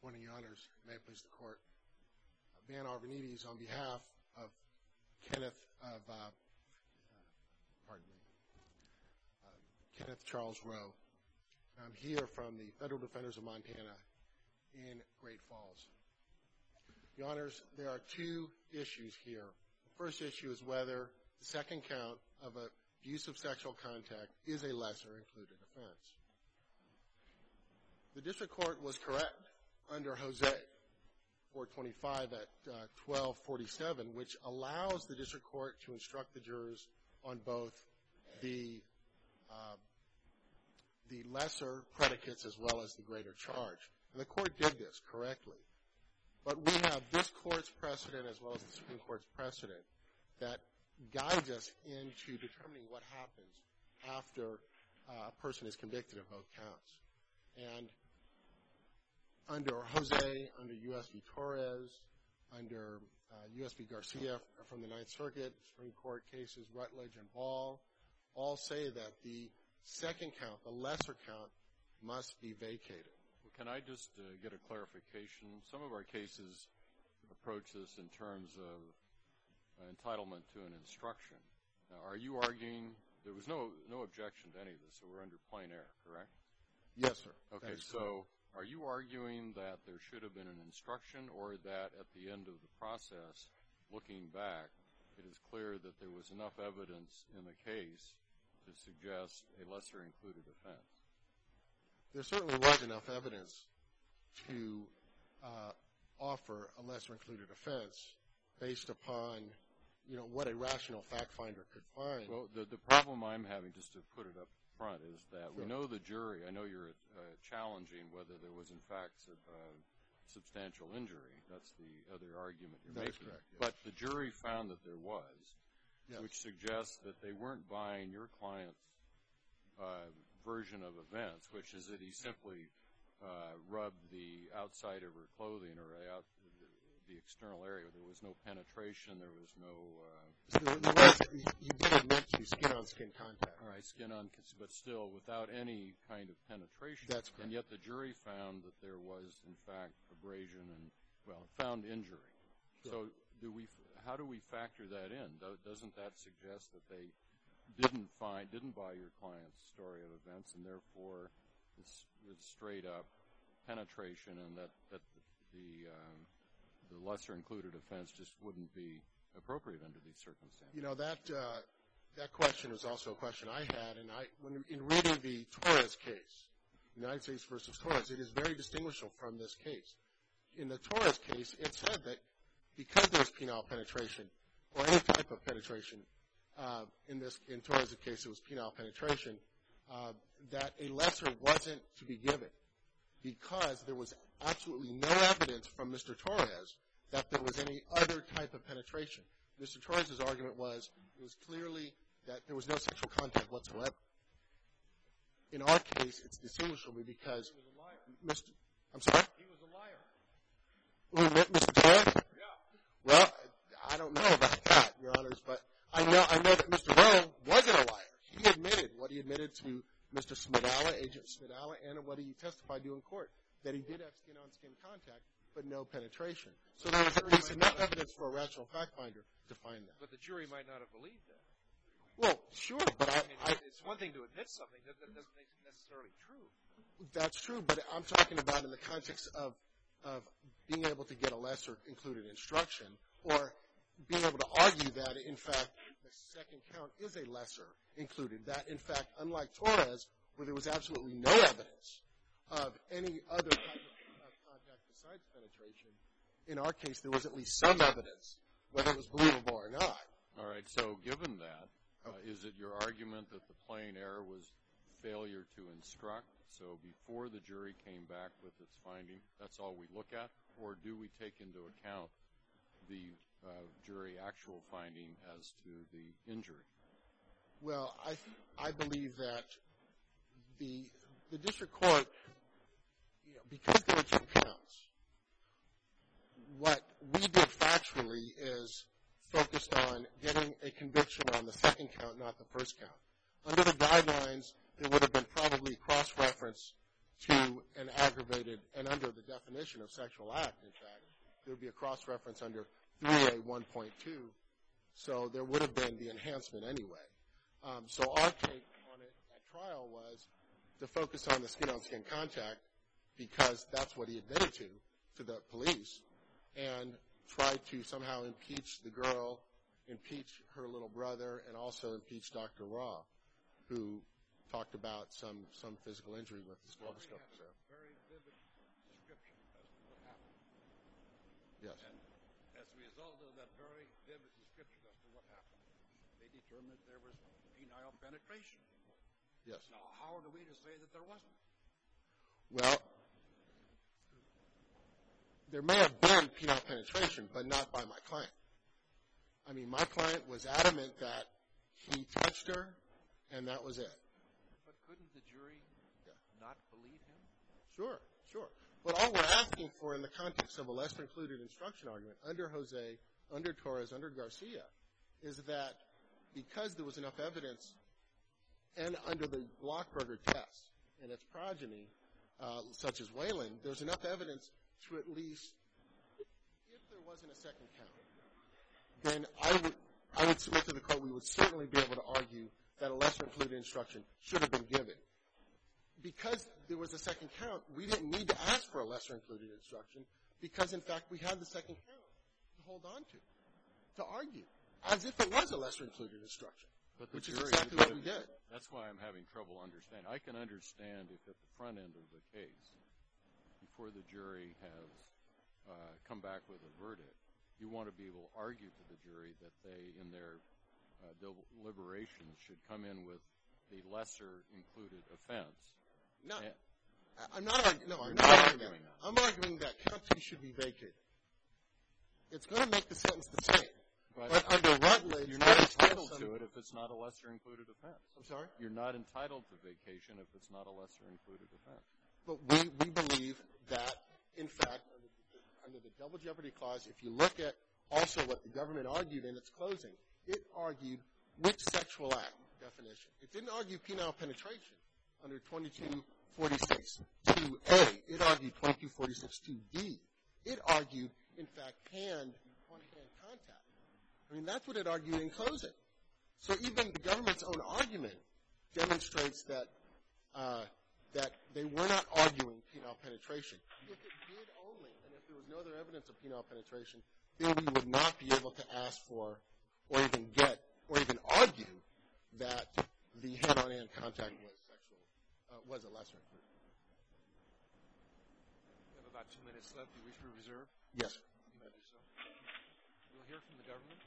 Morning, Your Honors. May it please the Court. Van Arvanites on behalf of Kenneth Charles Rowe. I'm here from the Federal Defenders of Montana in Great Falls. Your Honors, there are two issues here. The first issue is whether the second count of abuse of sexual contact is a lesser included offense. The District Court was correct under Jose 425 at 1247, which allows the District Court to instruct the jurors on both the lesser predicates as well as the greater charge. And the Court did this correctly. But we have this Court's precedent as well as the Supreme Court's precedent that guides us into determining what happens after a person is convicted of both counts. And under Jose, under U.S. v. Torres, under U.S. v. Garcia from the Ninth Circuit, Supreme Court cases Rutledge and Ball, all say that the second count, the lesser count, must be vacated. Well, can I just get a clarification? Some of our cases approach this in terms of entitlement to an instruction. Now, are you arguing there was no objection to any of this, so we're under plain error, correct? Yes, sir. Okay, so are you arguing that there should have been an instruction or that at the end of the process, looking back, it is clear that there was enough evidence in the case to suggest a lesser included offense? There certainly was enough evidence to offer a lesser included offense based upon, what a rational fact finder could find. Well, the problem I'm having, just to put it up front, is that we know the jury, I know you're challenging whether there was in fact substantial injury. That's the other argument you're making. That is correct, yes. But the jury found that there was, yes, which suggests that they weren't buying your client's version of events, which is that he simply rubbed the outside of her clothing or the external area. There was no penetration. There was no... He did admit to skin-on-skin contact. All right, skin-on, but still without any kind of penetration. That's correct. And yet the jury found that there was, in fact, abrasion and, found injury. Sure. So how do we factor that in? Doesn't that suggest that they didn't buy your client's story of events, and therefore it's straight up penetration, and that the lesser included offense just wouldn't be appropriate under these circumstances? That question was also a question I had, and in reading the Torres case, United States versus Torres, it is very distinguishable from this case. In the Torres case, it said that because there was penile penetration, or any type of penetration, in Torres' case it was penile penetration, that a lesser wasn't to be given because there was absolutely no evidence from Mr. Torres that there was any other type of penetration. Mr. Torres' argument was it was clearly that there was no sexual contact whatsoever. In our case, it's distinguishable because... He was a liar. I'm sorry? He was a liar. Mr. Torres? Yeah. Well, I don't know about that, Your Honors, but I know that Mr. Rowe wasn't a liar. He admitted what he admitted to Mr. Smidala, Agent Smidala, and what he testified to in court, that he did have skin-on-skin contact, but no penetration. So there was at least enough evidence for a rational fact finder to find that. But the jury might not have believed that. Well, sure, but it's one thing to admit something. That doesn't make it necessarily true. That's true, but I'm talking about in the context of being able to get a lesser included instruction, or being able to argue that, in fact, the second count is a lesser included. That, in fact, unlike Torres, where there was absolutely no evidence of any other type of contact besides penetration, in our case there was at least some evidence, whether it was believable or not. All right, so given that, is it your argument that the plain error was failure to instruct? So before the jury came back with its finding, that's all we look at? Or do we take into account the jury actual finding as to the injury? Well, I believe that the district court, because there were two counts, what we did factually is focused on getting a conviction on the second count, not the first count. Under the guidelines, there would have been probably cross-reference to an aggravated, and under the definition of sexual act, in fact, there would be a cross-reference under 3A1.2, so there would have been the enhancement anyway. So our take on it at trial was to focus on the skin-on-skin contact because that's what he admitted to the police, and try to somehow impeach the girl, impeach her little brother, and also impeach Dr. Raw, who talked about some physical injury with the stethoscope. Well, we have a very vivid description as to what happened. Yes. And as a result of that very vivid description as to what happened, they determined there was penile penetration. Yes. Now, how are we to say that there wasn't? Well, there may have been penile penetration, but not by my client. I mean, my client was adamant that he touched her, and that was it. But couldn't the jury not believe him? Sure. But all we're asking for in the context of a lesser-included instruction argument, under Jose, under Torres, under Garcia, is that because there was enough evidence, and under the Blockberger test and its progeny, such as Wayland, there's enough evidence to at least, if there wasn't a second count, then I would submit to the court we would certainly be able to argue that a lesser-included instruction should have been given. Because there was a second count, we didn't need to ask for a lesser-included instruction because, in fact, we had the second count to hold on to argue, as if it was a lesser-included instruction, which is exactly what we did. That's why I'm having trouble understanding. I can understand if at the front end of the case, before the jury has come back with a verdict, you want to be able to argue to the jury that they, in their deliberations, should come in with the lesser-included offense. No, I'm not arguing that. I'm arguing that count 2 should be vacated. It's going to make the sentence the same. But under Rutledge, you're not entitled to it if it's not a lesser-included offense. I'm sorry? You're not entitled to vacation if it's not a lesser-included offense. But we believe that, in fact, under the Double Jeopardy Clause, if you look at also what the government argued in its closing, it argued which sexual act definition. It didn't argue penile penetration under 2246-2A. It argued 2246-2D. It argued, in fact, hand-on-hand contact. I mean, that's what it argued in closing. So even the government's own argument demonstrates that they were not arguing penile penetration. If it did only, and if there was no other evidence of penile penetration, then we would not be able to ask for or even get or even argue that the hand-on-hand contact was a lesser included. We have about 2 minutes left. Do you wish for reserve? Yes. You may do so. We'll hear from the government.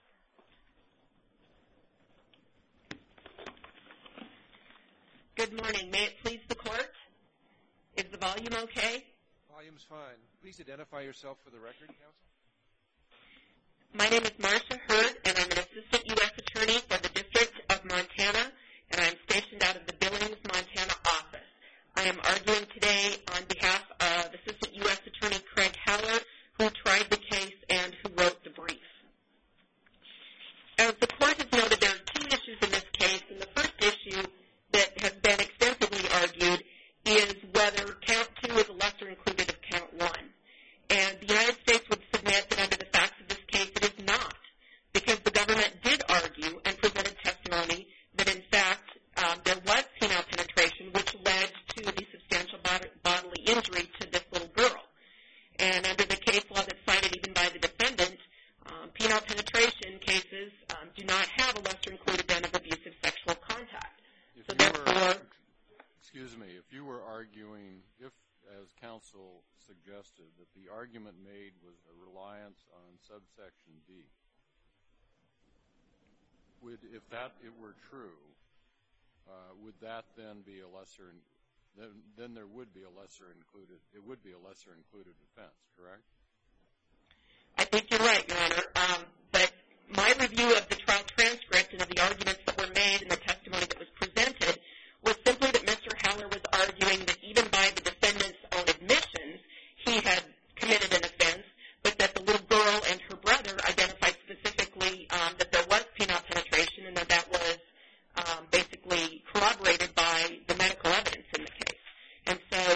Good morning. May it please the court? Is the volume okay? Volume's fine. Please identify yourself for the record, counsel. My name is Marcia Hurd, and I'm an assistant U.S. attorney for the District of Montana, and I'm stationed out of the Billings, Montana office. I am arguing today on behalf of Assistant U.S. Attorney Craig Haller, who tried the case and who wrote the brief. As the court has noted, there are 2 issues in this case, and the first issue that has been extensively argued is whether count 2 is a lesser included of count 1. And the United States would submit that under the facts of this case it is not, because the government did argue and presented testimony that in fact there was penile penetration, which led to the substantial bodily injury to this little girl. And under the case law that's cited even by the defendant, penile penetration cases do not have a lesser included than of abusive sexual contact. If you were arguing, as counsel suggested, that the argument made was a reliance on subsection D, if it were true, would that then be a lesser? Then there would be a lesser included. It would be a lesser included offense, correct? I think you're right, Your Honor. But my review of the trial transcript and of the arguments that were made and the testimony that was presented was simply that Mr. Haller was arguing that even by the defendant's own admissions, he had committed an offense, but that the little girl and her brother identified specifically that there was penile penetration and that was basically corroborated by the medical evidence in the case. And so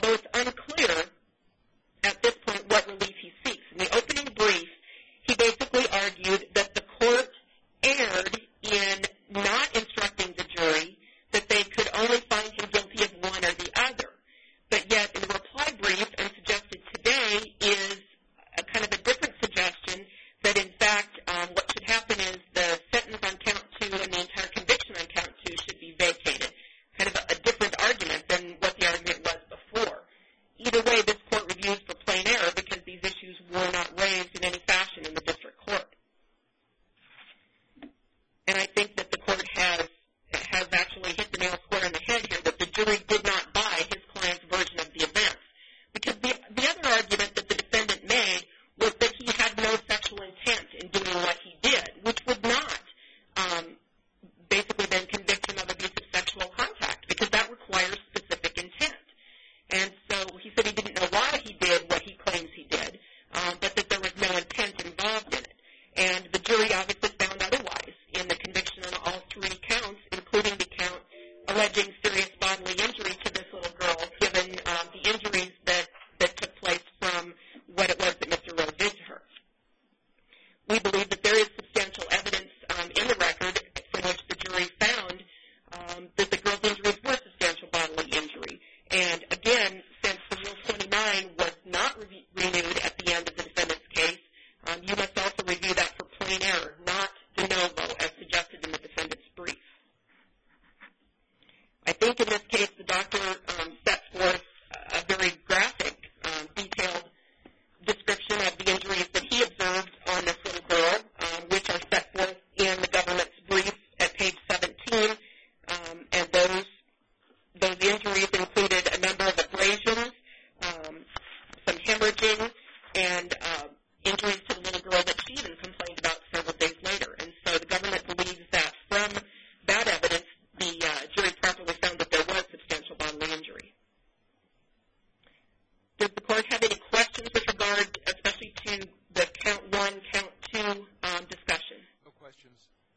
it's unclear at this point what relief he seeks. In the opening brief, he basically argued that the court erred in not instructing the jury that they could only find him guilty of one or the other. But yet, in the reply brief, and suggested today, is a kind of a different suggestion that, in fact, what should happen is the sentence on count 2 and the entire conviction on count 2 should be vacated. Kind of a different argument than what the argument was before. Either way, this court reviews for plain error because these issues were not raised in any fashion in the district court. And I think that the court has actually hit the nail square on the head here, that the jury did not buy his client's version of the events. Because the other argument that the defendant made was that he had no sexual intent in doing what he did, which would not basically then convict him of abusive sexual contact, because that requires specific intent. And so he said he didn't know why he did what he claims he did, but that there was no intent involved in it. And the jury obviously found otherwise in the conviction on all 3 counts, including the count alleging serious bodily injury to this little girl, given the injuries that took place from what it was that Mr. Rowe did to her. We believe that there is substantial evidence in the record from which the jury found that the girl's injuries were substantial bodily injury. And again, since the Rule 29 was not renewed at the end of the defendant's case, you must also review that for plain error, not de novo, as suggested in the defendant's brief. I think in this case the doctor set forth a very graphic, detailed description of the injuries that he observed on this little girl, which are set forth in the government's brief at page 17. And those injuries included a number of abrasions, some hemorrhaging, and injuries to the little girl that she even complained about several days later. And so the government believes that from that evidence, the jury properly found that there was substantial bodily injury. Does the court have any questions with regard, especially to the count 1, count 2 discussion? No questions.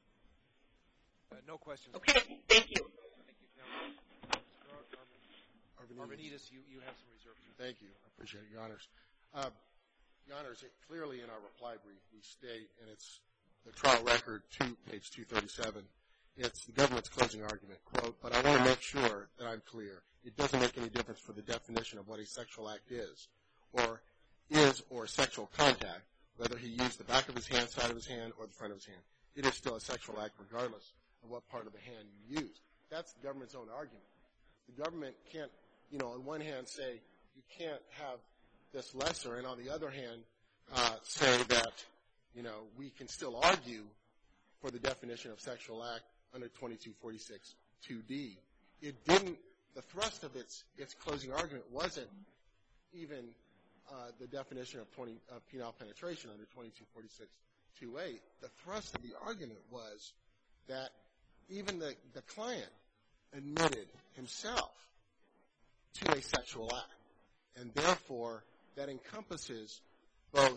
No questions. Okay, thank you. Thank you, counsel. Arvanitis, you have some reserve. Thank you. I appreciate it, Your Honors. Your Honors, clearly in our reply brief, we state, and it's the trial record, page 237, it's the government's closing argument, quote, but I want to make sure that I'm clear. It doesn't make any difference for the definition of what a sexual act is or sexual contact, whether he used the back of his hand, side of his hand, or the front of his hand. It is still a sexual act regardless of what part of the hand you use. That's the government's own argument. The government can't, on one hand say you can't have this lesser, and on the other hand say that, we can still argue for the definition of sexual act under 2246 2D. It didn't, the thrust of its closing argument wasn't even the definition of penile penetration under 2246 2A. The thrust of the argument was that even the client admitted himself to a sexual act, and therefore that encompasses both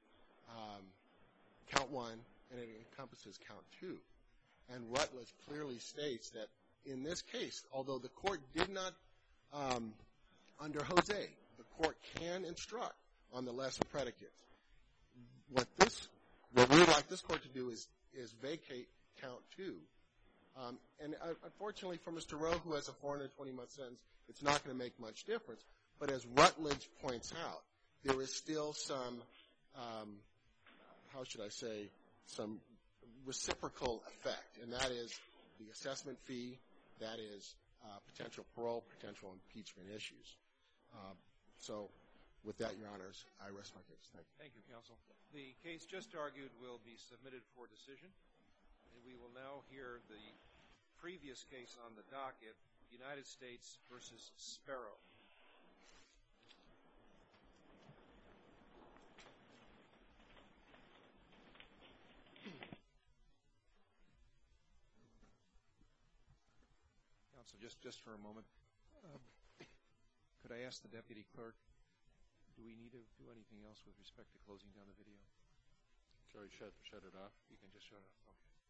count 1 and it encompasses count 2. And Rutledge clearly states that in this case, although the court did not, under Jose, the court can instruct on the lesser predicate. What we would like this court to do is vacate count 2. And unfortunately for Mr. Rowe, who has a 420-month sentence, it's not going to make much difference. But as Rutledge points out, there is still some, some reciprocal effect, and that is the assessment fee, that is potential parole, potential impeachment issues. So with that, Your Honors, I rest my case. Thank you. Thank you, counsel. The case just argued will be submitted for decision. And we will now hear the previous case on the docket, United States versus Sparrow. Counsel, just for a moment, could I ask the deputy clerk, do we need to do anything else with respect to closing down the video? Shall we shut it off? You can just shut it off. Okay.